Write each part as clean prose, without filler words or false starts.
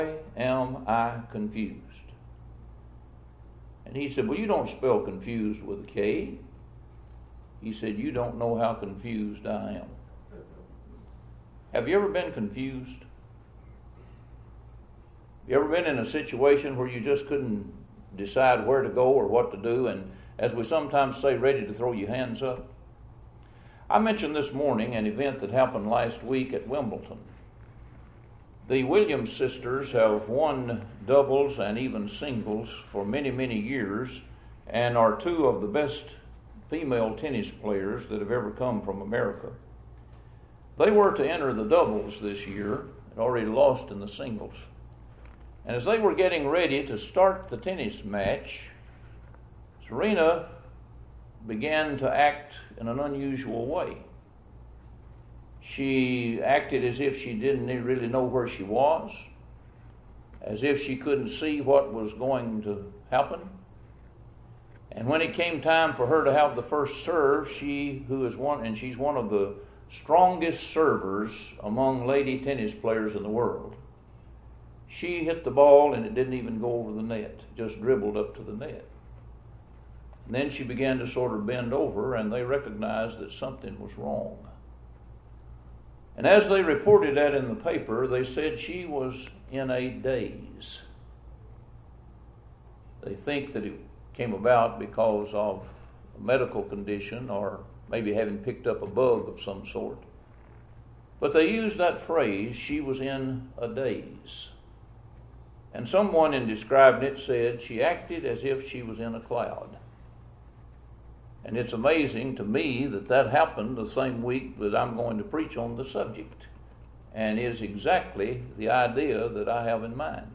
am I confused? And he said, well, you don't spell confused with a K. He said, you don't know how confused I am. Have you ever been confused? Have you ever been in a situation where you just couldn't decide where to go or what to do, and as we sometimes say, ready to throw your hands up? I mentioned this morning an event that happened last week at Wimbledon. The Williams sisters have won doubles and even singles for many, many years, and are two of the best female tennis players that have ever come from America. They were to enter the doubles this year, and already lost in the singles. And as they were getting ready to start the tennis match, Serena began to act in an unusual way. She acted as if she didn't really know where she was, as if she couldn't see what was going to happen. And when it came time for her to have the first serve, she's one of the strongest servers among lady tennis players in the world. She hit the ball and it didn't even go over the net, just dribbled up to the net. And then she began to sort of bend over, and they recognized that something was wrong. And as they reported that in the paper, they said she was in a daze. They think that it came about because of a medical condition, or maybe having picked up a bug of some sort. But they used that phrase, she was in a daze. And someone in describing it said she acted as if she was in a cloud. And it's amazing to me that happened the same week that I'm going to preach on the subject, and is exactly the idea that I have in mind.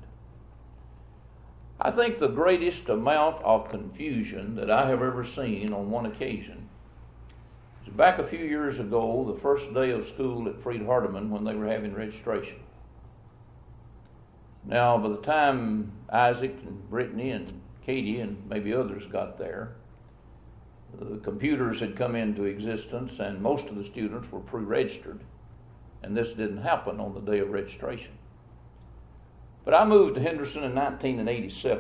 I think the greatest amount of confusion that I have ever seen on one occasion is back a few years ago, the first day of school at Freed-Hardeman, when they were having registration. Now, by the time Isaac and Brittany and Katie and maybe others got there, the computers had come into existence, and most of the students were pre-registered, and this didn't happen on the day of registration. But I moved to Henderson in 1987,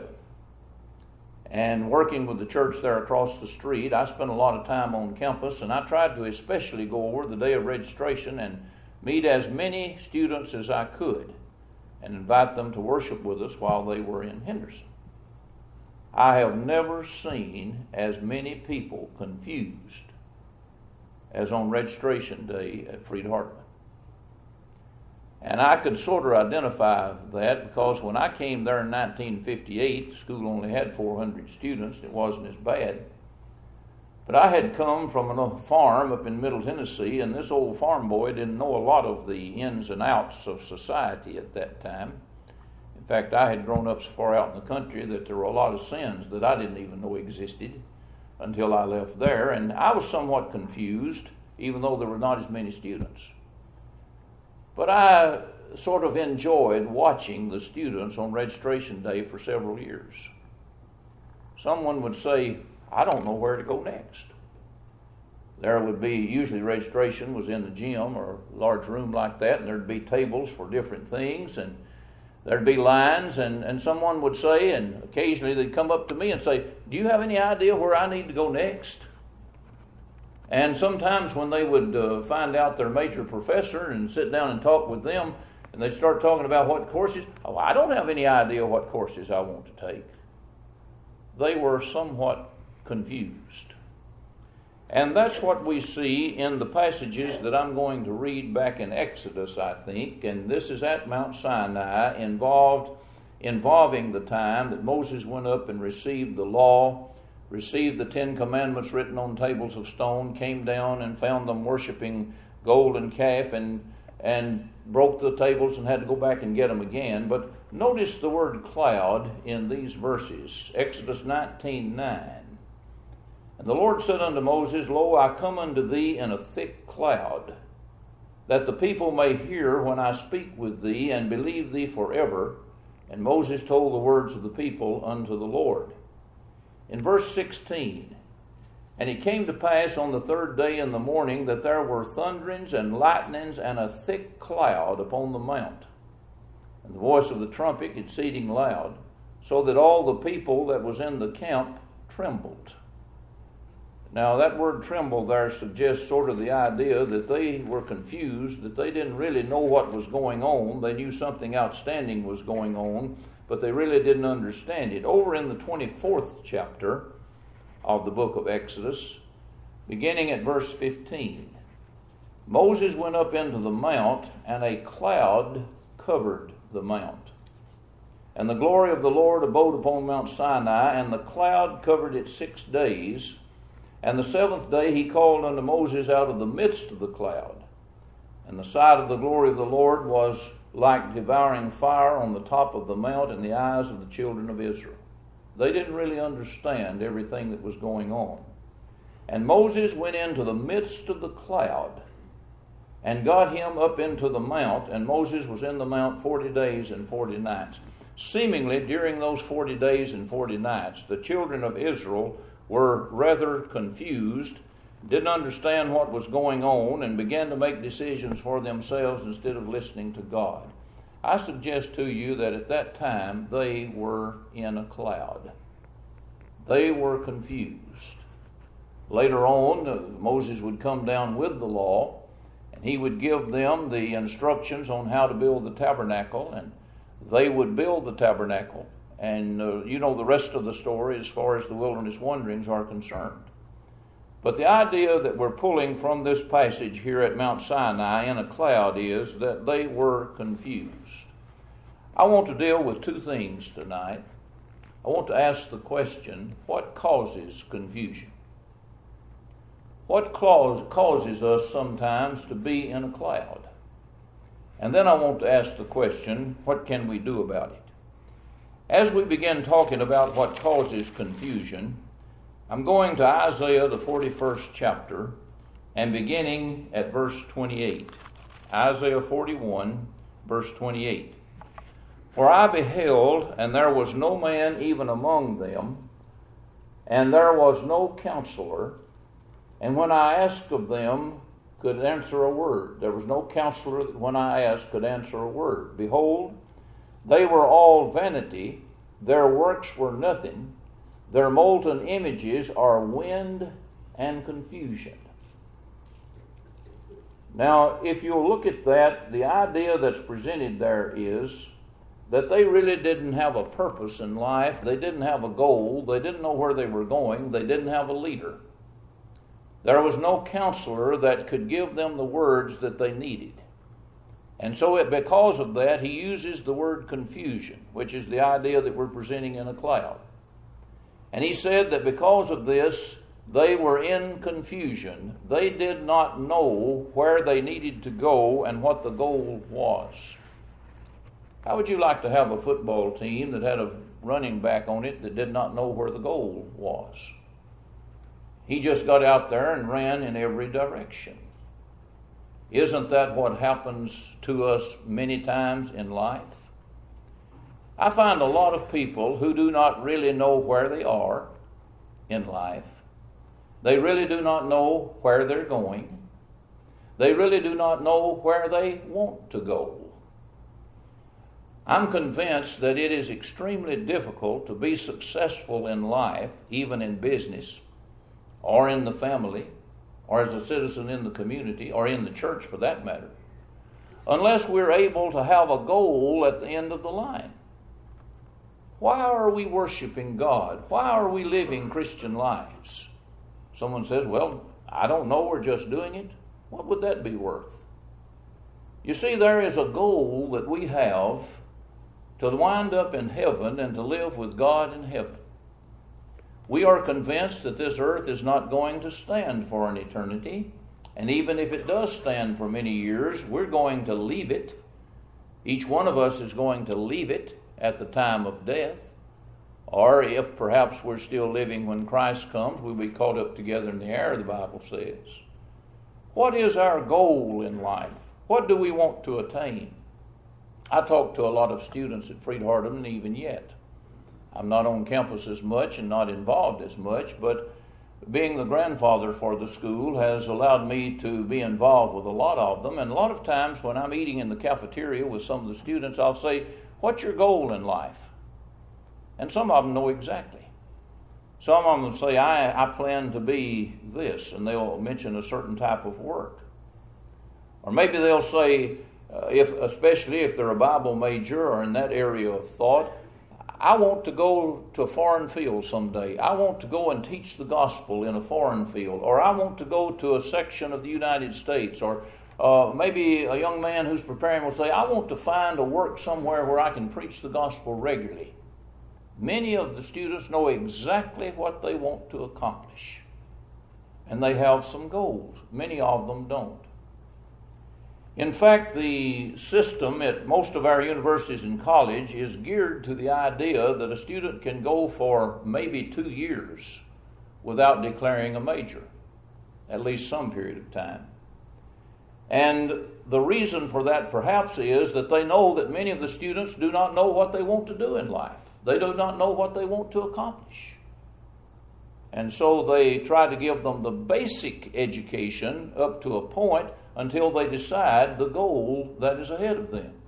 and working with the church there across the street, I spent a lot of time on campus, and I tried to especially go over the day of registration and meet as many students as I could and invite them to worship with us while they were in Henderson. I have never seen as many people confused as on registration day at Freed-Hardeman. And I could sort of identify that because when I came there in 1958, the school only had 400 students. It wasn't as bad. But I had come from a farm up in Middle Tennessee, and this old farm boy didn't know a lot of the ins and outs of society at that time. In fact, I had grown up so far out in the country that there were a lot of sins that I didn't even know existed until I left there. And I was somewhat confused, even though there were not as many students. But I sort of enjoyed watching the students on registration day for several years. Someone would say, I don't know where to go next. There would be, usually registration was in the gym or a large room like that, and there'd be tables for different things, and there'd be lines, and someone would say, and occasionally they'd come up to me and say, do you have any idea where I need to go next? And sometimes when they would find out their major professor and sit down and talk with them, and they'd start talking about what courses, I don't have any idea what courses I want to take. They were somewhat confused. And that's what we see in the passages that I'm going to read back in Exodus, I think. And this is at Mount Sinai, involving the time that Moses went up and received the law, received the 10 Commandments written on tables of stone, came down and found them worshiping golden calf, and broke the tables and had to go back and get them again. But notice the word cloud in these verses, Exodus 19:9. And the Lord said unto Moses, Lo, I come unto thee in a thick cloud, that the people may hear when I speak with thee, and believe thee forever. And Moses told the words of the people unto the Lord. In verse 16, and it came to pass on the third day in the morning that there were thunderings and lightnings and a thick cloud upon the mount. and the voice of the trumpet exceeding loud, so that all the people that was in the camp trembled. Now that word tremble there suggests sort of the idea that they were confused, that they didn't really know what was going on. They knew something outstanding was going on, but they really didn't understand it. Over in the 24th chapter of the book of Exodus, beginning at verse 15, Moses went up into the mount, and a cloud covered the mount. And the glory of the Lord abode upon Mount Sinai, and the cloud covered it 6 days. And the 7th day he called unto Moses out of the midst of the cloud. And the sight of the glory of the Lord was like devouring fire on the top of the mount in the eyes of the children of Israel. They didn't really understand everything that was going on. And Moses went into the midst of the cloud and got him up into the mount, and Moses was in the mount 40 days and 40 nights. Seemingly, during those 40 days and 40 nights, the children of Israel were rather confused, didn't understand what was going on, and began to make decisions for themselves instead of listening to God. I suggest to you that at that time they were in a cloud. They were confused. Later on, Moses would come down with the law, and he would give them the instructions on how to build the tabernacle, and they would build the tabernacle. And you know the rest of the story as far as the wilderness wanderings are concerned. But the idea that we're pulling from this passage here at Mount Sinai in a cloud is that they were confused. I want to deal with two things tonight. I want to ask the question, what causes confusion? What causes us sometimes to be in a cloud? And then I want to ask the question, what can we do about it? As we begin talking about what causes confusion, I'm going to Isaiah, the 41st chapter, and beginning at verse 28. Isaiah 41, verse 28. For I beheld, and there was no man even among them, and there was no counselor, and when I asked of them, could answer a word. There was no counselor that when I asked could answer a word. Behold, they were all vanity, their works were nothing, their molten images are wind and confusion. Now, if you'll look at that, the idea that's presented there is that they really didn't have a purpose in life, they didn't have a goal, they didn't know where they were going, they didn't have a leader. There was no counselor that could give them the words that they needed. And so because of that, he uses the word confusion, which is the idea that we're presenting in a cloud. And he said that because of this, they were in confusion. They did not know where they needed to go and what the goal was. How would you like to have a football team that had a running back on it that did not know where the goal was? He just got out there and ran in every direction. Isn't that what happens to us many times in life? I find a lot of people who do not really know where they are in life. They really do not know where they're going. They really do not know where they want to go. I'm convinced that it is extremely difficult to be successful in life, even in business, or in the family, or as a citizen in the community, or in the church for that matter, unless we're able to have a goal at the end of the line. Why are we worshiping God? Why are we living Christian lives? Someone says, well, I don't know, we're just doing it. What would that be worth? You see, there is a goal that we have to wind up in heaven and to live with God in heaven. We are convinced that this earth is not going to stand for an eternity, and even if it does stand for many years, we're going to leave it. Each one of us is going to leave it at the time of death, or if perhaps we're still living when Christ comes, we'll be caught up together in the air, the Bible says. What is our goal in life? What do we want to attain? I talk to a lot of students at Freed-Hardeman even yet. I'm not on campus as much and not involved as much, but being the grandfather for the school has allowed me to be involved with a lot of them. And a lot of times when I'm eating in the cafeteria with some of the students, I'll say, "What's your goal in life?" And some of them know exactly. Some of them will say, I plan to be this, and they'll mention a certain type of work. Or maybe they'll say, especially if they're a Bible major or in that area of thought, "I want to go to a foreign field someday. I want to go and teach the gospel in a foreign field." Or "I want to go to a section of the United States." Or maybe a young man who's preparing will say, "I want to find a work somewhere where I can preach the gospel regularly." Many of the students know exactly what they want to accomplish, and they have some goals. Many of them don't. In fact, the system at most of our universities and college is geared to the idea that a student can go for maybe 2 years without declaring a major, at least some period of time. And the reason for that perhaps is that they know that many of the students do not know what they want to do in life. They do not know what they want to accomplish. And so they try to give them the basic education up to a point until they decide the goal that is ahead of them.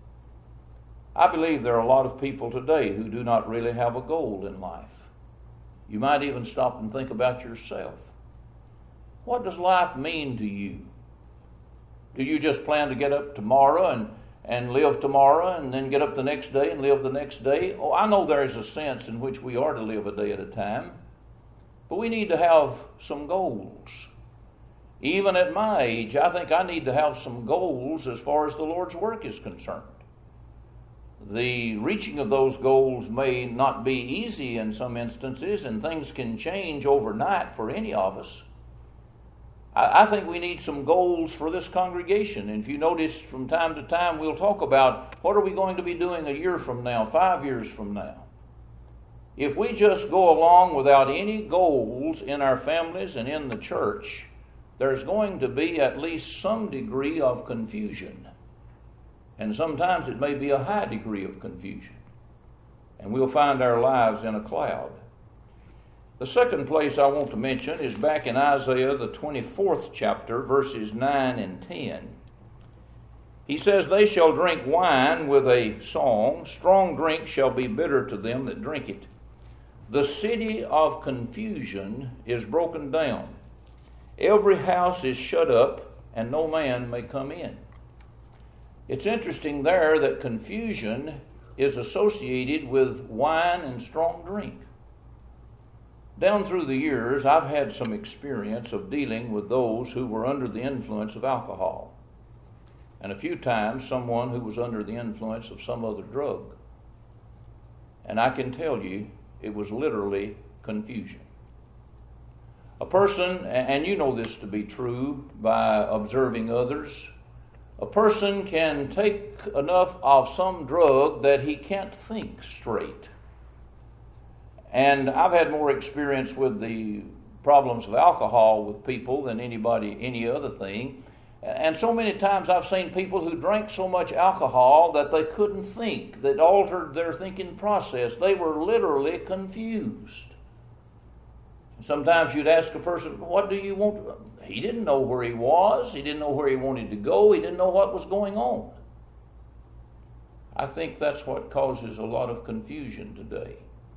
I believe there are a lot of people today who do not really have a goal in life. You might even stop and think about yourself. What does life mean to you? Do you just plan to get up tomorrow and live tomorrow and then get up the next day and live the next day? Oh, I know there is a sense in which we are to live a day at a time, but we need to have some goals. Even at my age, I think I need to have some goals as far as the Lord's work is concerned. The reaching of those goals may not be easy in some instances, and things can change overnight for any of us. I think we need some goals for this congregation. And if you notice, from time to time, we'll talk about what are we going to be doing a year from now, 5 years from now. If we just go along without any goals in our families and in the church, there's going to be at least some degree of confusion. And sometimes it may be a high degree of confusion. And we'll find our lives in a cloud. The second place I want to mention is back in Isaiah, the 24th chapter, verses 9 and 10. He says, "They shall drink wine with a song. Strong drink shall be bitter to them that drink it. The city of confusion is broken down. Every house is shut up, and no man may come in." It's interesting there that confusion is associated with wine and strong drink. Down through the years, I've had some experience of dealing with those who were under the influence of alcohol, and a few times someone who was under the influence of some other drug. And I can tell you, it was literally confusion. A person, and you know this to be true by observing others, a person can take enough of some drug that he can't think straight. And I've had more experience with the problems of alcohol with people than any other thing. And so many times I've seen people who drank so much alcohol that they couldn't think, that altered their thinking process. They were literally confused. Sometimes you'd ask a person, "What do you want?" He didn't know where he was. He didn't know where he wanted to go. He didn't know what was going on. I think that's what causes a lot of confusion today.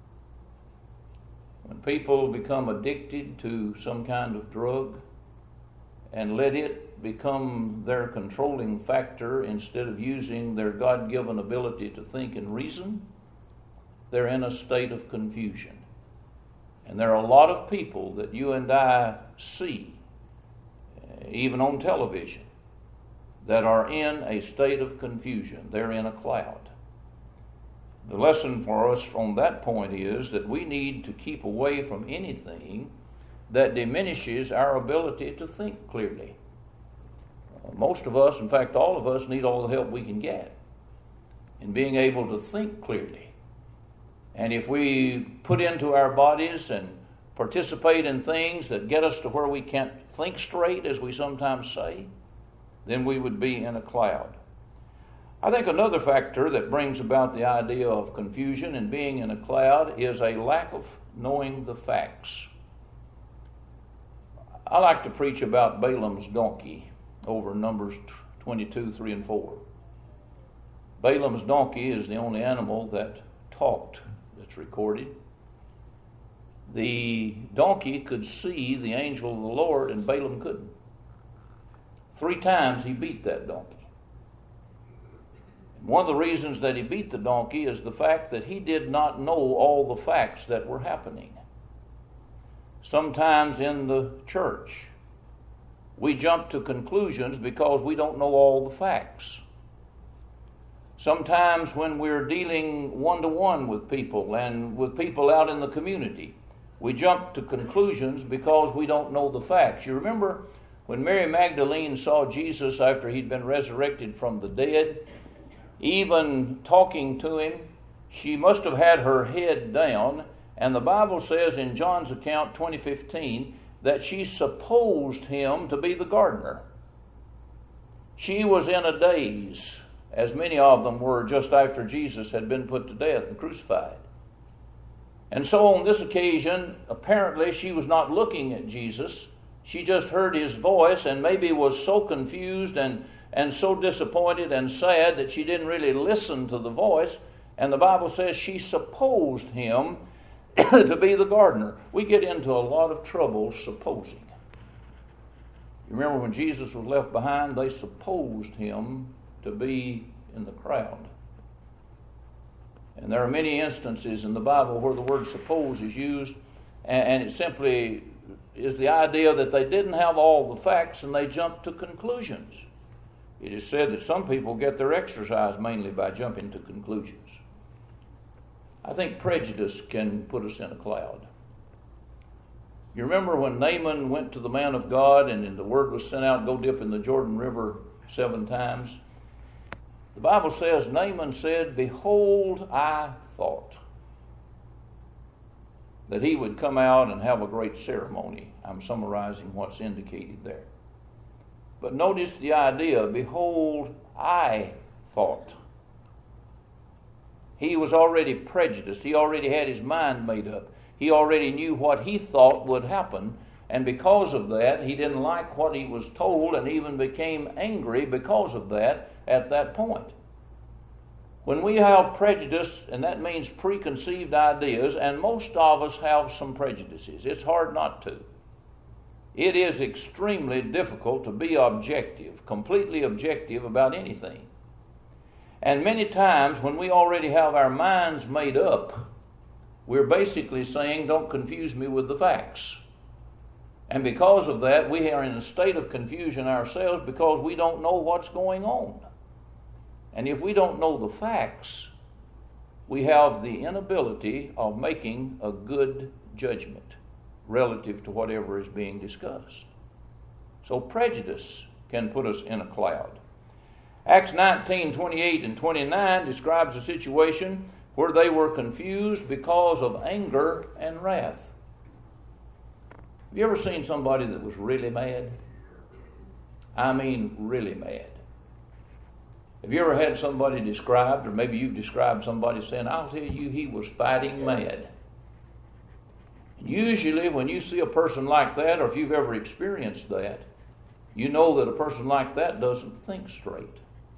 When people become addicted to some kind of drug and let it become their controlling factor instead of using their God-given ability to think and reason, they're in a state of confusion. And there are a lot of people that you and I see, even on television, that are in a state of confusion. They're in a cloud. The lesson for us from that point is that we need to keep away from anything that diminishes our ability to think clearly. Most of us, in fact all of us, need all the help we can get in being able to think clearly. And if we put into our bodies and participate in things that get us to where we can't think straight, as we sometimes say, then we would be in a cloud. I think another factor that brings about the idea of confusion and being in a cloud is a lack of knowing the facts. I like to preach about Balaam's donkey over Numbers 22, 3 and 4. Balaam's donkey is the only animal that talked that's recorded. The donkey could see the angel of the Lord, and Balaam couldn't. 3 times he beat that donkey. One of the reasons that he beat the donkey is the fact that he did not know all the facts that were happening. Sometimes in the church, we jump to conclusions because we don't know all the facts. Sometimes when we're dealing one-to-one with people and with people out in the community, we jump to conclusions because we don't know the facts. You remember when Mary Magdalene saw Jesus after he'd been resurrected from the dead, even talking to him, she must have had her head down, and the Bible says in John's account, 20:15, that she supposed him to be the gardener. She was in a daze, as many of them were just after Jesus had been put to death and crucified. And so on this occasion, apparently she was not looking at Jesus. She just heard his voice and maybe was so confused and so disappointed and sad that she didn't really listen to the voice. And the Bible says she supposed him to be the gardener. We get into a lot of trouble supposing. You remember when Jesus was left behind, they supposed him to be in the crowd. And there are many instances in the Bible where the word suppose is used, and it simply is the idea that they didn't have all the facts and they jumped to conclusions. It is said that some people get their exercise mainly by jumping to conclusions. I think prejudice can put us in a cloud. You remember when Naaman went to the man of God and the word was sent out, go dip in the Jordan River 7 times? The Bible says Naaman said, "Behold, I thought that he would come out and have a great ceremony." I'm summarizing what's indicated there. But notice the idea, "Behold, I thought." He was already prejudiced. He already had his mind made up. He already knew what he thought would happen. And because of that, he didn't like what he was told and even became angry because of that at that point. When we have prejudice, and that means preconceived ideas, and most of us have some prejudices. It's hard not to. It is extremely difficult to be objective, completely objective about anything. And many times when we already have our minds made up, we're basically saying, don't confuse me with the facts. And because of that, we are in a state of confusion ourselves because we don't know what's going on. And if we don't know the facts, we have the inability of making a good judgment relative to whatever is being discussed. So prejudice can put us in a cloud. Acts 19:28 and 29 describes a situation where they were confused because of anger and wrath. Have you ever seen somebody that was really mad? I mean really mad. Have you ever had somebody described, or maybe you've described somebody saying, "I'll tell you, he was fighting mad"? Usually when you see a person like that, or if you've ever experienced that, you know that a person like that doesn't think straight.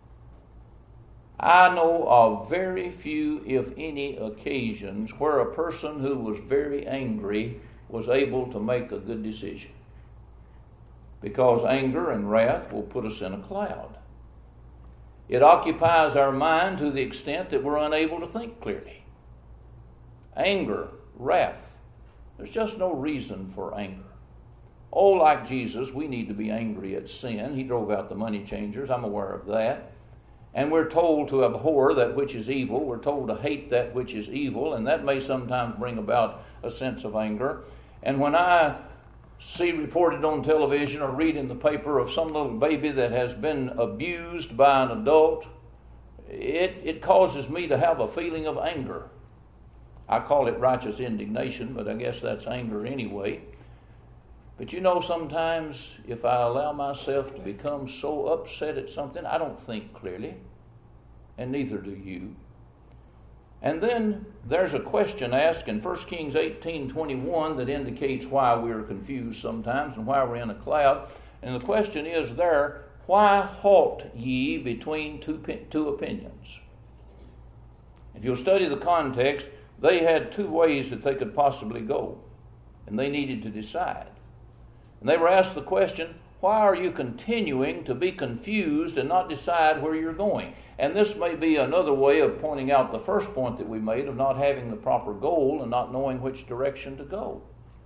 I know of very few, if any, occasions where a person who was very angry was able to make a good decision. Because anger and wrath will put us in a cloud. It occupies our mind to the extent that we're unable to think clearly. Anger, wrath. There's just no reason for anger. Oh, like Jesus, we need to be angry at sin. He drove out the money changers. I'm aware of that. And we're told to abhor that which is evil. We're told to hate that which is evil. And that may sometimes bring about a sense of anger. And when I see reported on television or read in the paper of some little baby that has been abused by an adult, it causes me to have a feeling of anger. I call it righteous indignation, but I guess that's anger anyway. But you know, sometimes if I allow myself to become so upset at something, I don't think clearly, and neither do you. And then there's a question asked in 1 Kings 18:21 that indicates why we're confused sometimes and why we're in a cloud. And the question is there, why halt ye between two opinions? If you'll study the context, they had two ways that they could possibly go, and they needed to decide. And they were asked the question, why are you continuing to be confused and not decide where you're going? And this may be another way of pointing out the first point that we made of not having the proper goal and not knowing which direction to go.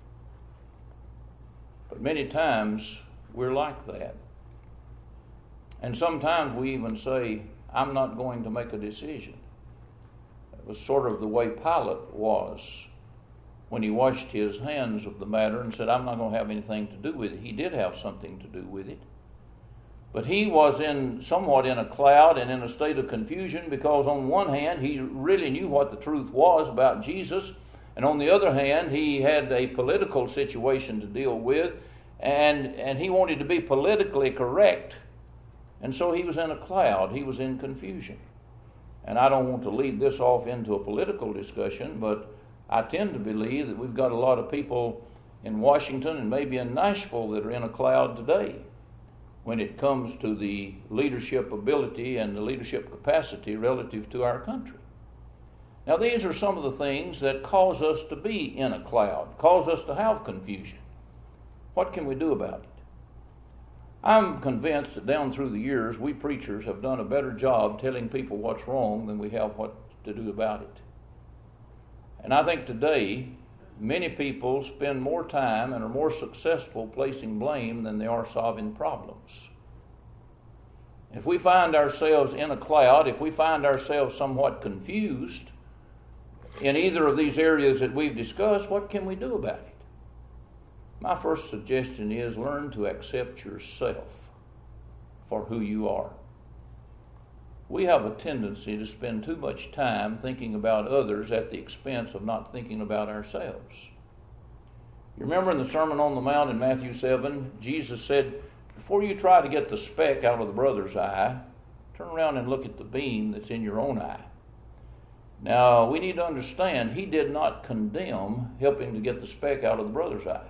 But many times we're like that. And sometimes we even say, I'm not going to make a decision. It was sort of the way Pilate was when he washed his hands of the matter and said, I'm not going to have anything to do with it. He did have something to do with it. But he was somewhat in a cloud and in a state of confusion because on one hand, he really knew what the truth was about Jesus. And on the other hand, he had a political situation to deal with. And he wanted to be politically correct. And so he was in a cloud. He was in confusion. And I don't want to lead this off into a political discussion, but I tend to believe that we've got a lot of people in Washington and maybe in Nashville that are in a cloud today when it comes to the leadership ability and the leadership capacity relative to our country. Now, these are some of the things that cause us to be in a cloud, cause us to have confusion. What can we do about it? I'm convinced that down through the years, we preachers have done a better job telling people what's wrong than we have what to do about it. And I think today, many people spend more time and are more successful placing blame than they are solving problems. If we find ourselves in a cloud, if we find ourselves somewhat confused in either of these areas that we've discussed, what can we do about it? My first suggestion is learn to accept yourself for who you are. We have a tendency to spend too much time thinking about others at the expense of not thinking about ourselves. You remember in the Sermon on the Mount in Matthew 7, Jesus said, before you try to get the speck out of the brother's eye, turn around and look at the beam that's in your own eye. Now, we need to understand, he did not condemn helping to get the speck out of the brother's eye.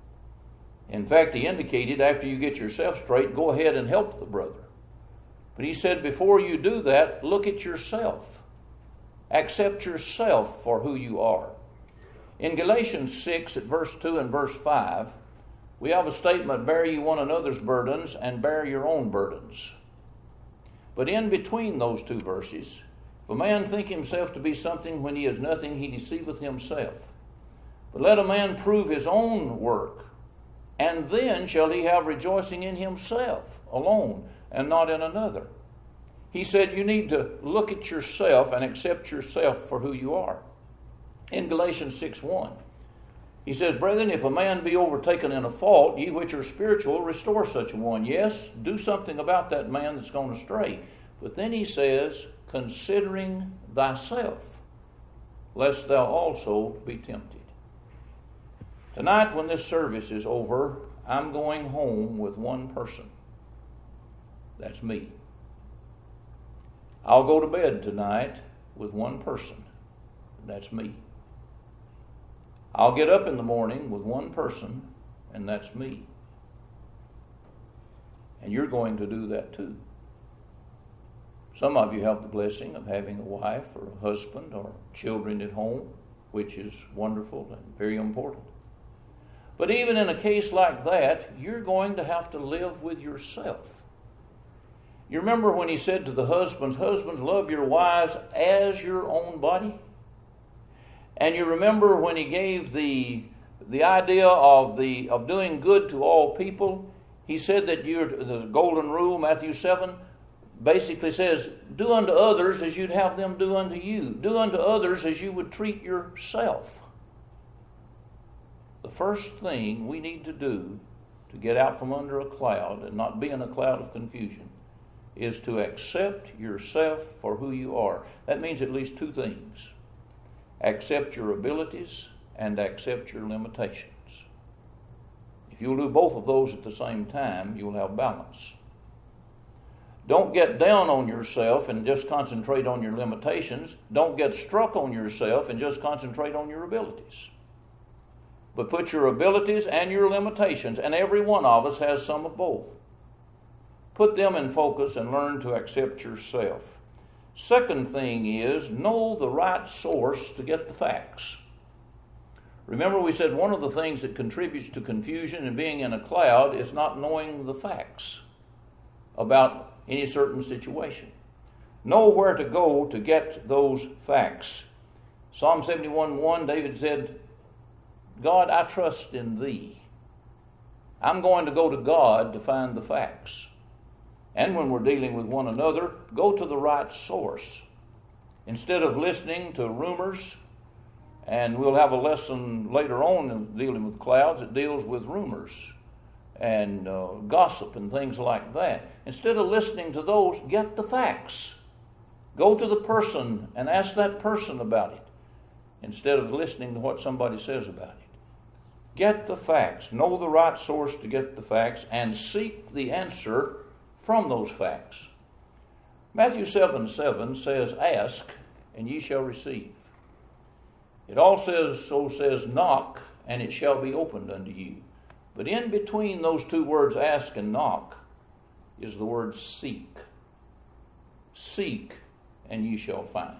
In fact, he indicated after you get yourself straight, go ahead and help the brother. But he said, before you do that, look at yourself. Accept yourself for who you are. In Galatians 6 at verse 2 and verse 5, we have a statement, bear ye one another's burdens and bear your own burdens. But in between those two verses, if a man think himself to be something when he is nothing, he deceiveth himself. But let a man prove his own work, and then shall he have rejoicing in himself alone, and not in another. He said you need to look at yourself and accept yourself for who you are. In Galatians 6:1, he says, brethren, if a man be overtaken in a fault, ye which are spiritual, restore such a one. Yes, do something about that man that's gone astray. But then he says, considering thyself, lest thou also be tempted. Tonight, when this service is over, I'm going home with one person. That's me. I'll go to bed tonight with one person. That's me. I'll get up in the morning with one person, and that's me. And you're going to do that too. Some of you have the blessing of having a wife or a husband or children at home, which is wonderful and very important. But even in a case like that, you're going to have to live with yourself. You remember when he said to the husbands, husbands, love your wives as your own body? And you remember when he gave the idea of doing good to all people, he said that the golden rule, Matthew 7, basically says, do unto others as you'd have them do unto you. Do unto others as you would treat yourself. The first thing we need to do to get out from under a cloud and not be in a cloud of confusion is to accept yourself for who you are. That means at least two things. Accept your abilities and accept your limitations. If you'll do both of those at the same time, you'll have balance. Don't get down on yourself and just concentrate on your limitations. Don't get struck on yourself and just concentrate on your abilities. But put your abilities and your limitations, and every one of us has some of both. Put them in focus and learn to accept yourself. Second thing is, know the right source to get the facts. Remember, we said one of the things that contributes to confusion and being in a cloud is not knowing the facts about any certain situation. Know where to go to get those facts. Psalm 71:1, David said, God, I trust in thee. I'm going to go to God to find the facts. And when we're dealing with one another, go to the right source. Instead of listening to rumors, and we'll have a lesson later on in dealing with clouds that deals with rumors and gossip and things like that. Instead of listening to those, get the facts. Go to the person and ask that person about it instead of listening to what somebody says about it. Get the facts. Know the right source to get the facts and seek the answer from those facts. Matthew 7:7 says, ask and ye shall receive. It also says, knock and it shall be opened unto you. But in between those two words, ask and knock, is the word seek. Seek and ye shall find.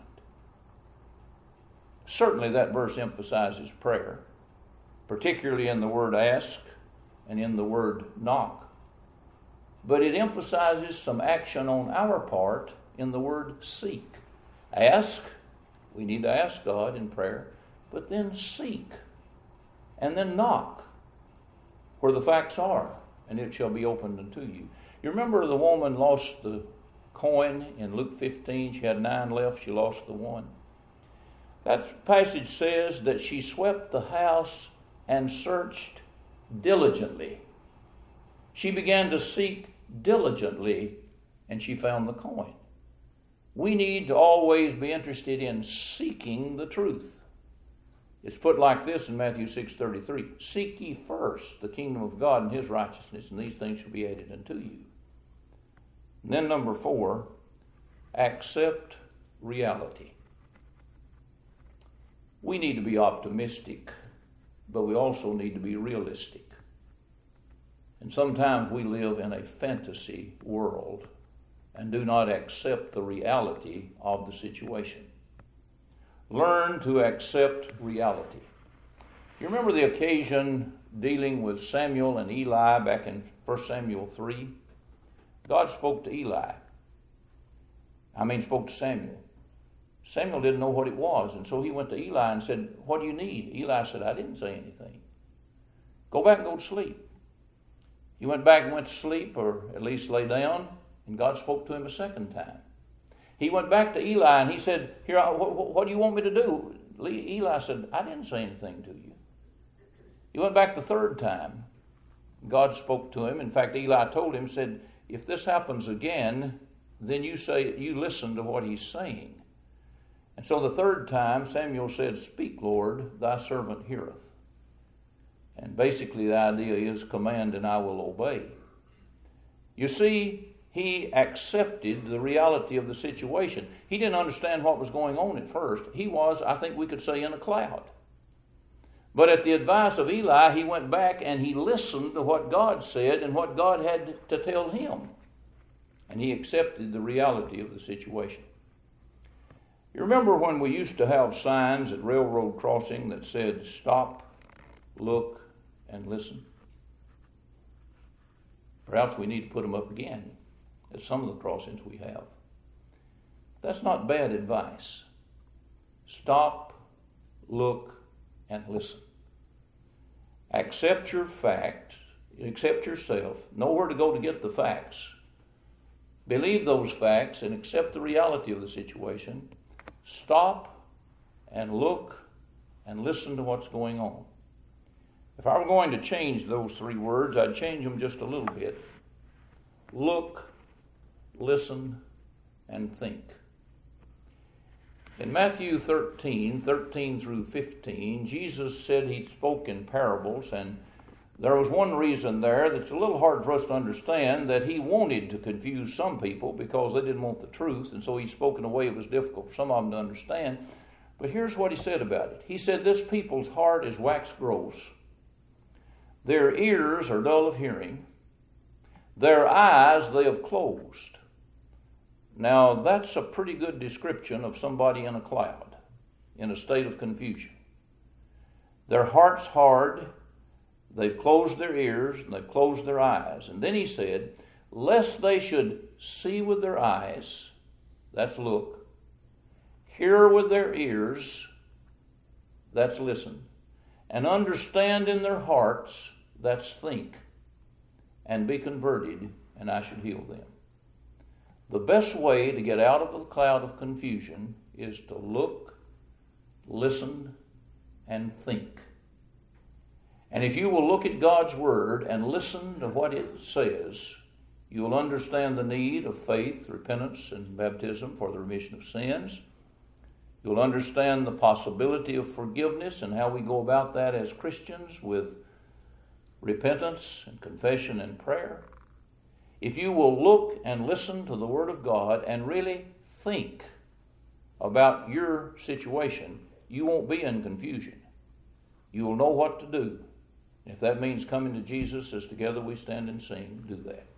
Certainly that verse emphasizes prayer, particularly in the word ask and in the word knock. But it emphasizes some action on our part in the word seek. Ask, we need to ask God in prayer, but then seek, and then knock where the facts are, and it shall be opened unto you. You remember the woman lost the coin in Luke 15. She had 9 left. She lost the one. That passage says that she swept the house and searched diligently. She began to seek diligently, and she found the coin. We need to always be interested in seeking the truth. It's put like this in Matthew 6:33. Seek ye first the kingdom of God and his righteousness, and these things shall be added unto you. And then number 4, accept reality. We need to be optimistic, but we also need to be realistic. And sometimes we live in a fantasy world and do not accept the reality of the situation. Learn to accept reality. You remember the occasion dealing with Samuel and Eli back in 1 Samuel 3? God spoke to spoke to Samuel. Samuel didn't know what it was, and so he went to Eli and said, what do you need? Eli said, I didn't say anything. Go back and go to sleep. He went back and went to sleep, or at least lay down, and God spoke to him a second time. He went back to Eli and he said, "Here, what do you want me to do?" Eli said, "I didn't say anything to you." He went back the third time. God spoke to him. In fact, Eli told him, said, "If this happens again, then you listen to what he's saying." And so the third time, Samuel said, "Speak, Lord, thy servant heareth." And basically the idea is command and I will obey. You see, he accepted the reality of the situation. He didn't understand what was going on at first. He was, I think we could say, in a cloud. But at the advice of Eli, he went back and he listened to what God said and what God had to tell him. And he accepted the reality of the situation. You remember when we used to have signs at railroad crossing that said, "Stop, look, and listen"? Perhaps we need to put them up again at some of the crossings we have. That's not bad advice. Stop, look, and listen. Accept your facts. Accept yourself. Know where to go to get the facts. Believe those facts and accept the reality of the situation. Stop and look and listen to what's going on. If I were going to change those 3 words, I'd change them just a little bit. Look, listen, and think. In Matthew 13 through 15, Jesus said he spoke in parables, and There was one reason there that's a little hard for us to understand, that he wanted to confuse some people because they didn't want the truth, and so he spoke in a way it was difficult for some of them to understand. But here's what he said about it. He said, this people's heart is wax gross. Their ears are dull of hearing. Their eyes they have closed. Now that's a pretty good description of somebody in a cloud, in a state of confusion. Their heart's hard. They've closed their ears and they've closed their eyes. And then he said, lest they should see with their eyes, that's look, hear with their ears, that's listen, and understand in their hearts, that's think, and be converted, and I should heal them. The best way to get out of the cloud of confusion is to look, listen, and think. And if you will look at God's Word and listen to what it says, you will understand the need of faith, repentance, and baptism for the remission of sins. You'll understand the possibility of forgiveness and how we go about that as Christians with repentance and confession and prayer. If you will look and listen to the Word of God and really think about your situation, you won't be in confusion. You will know what to do. If that means coming to Jesus as together we stand and sing, do that.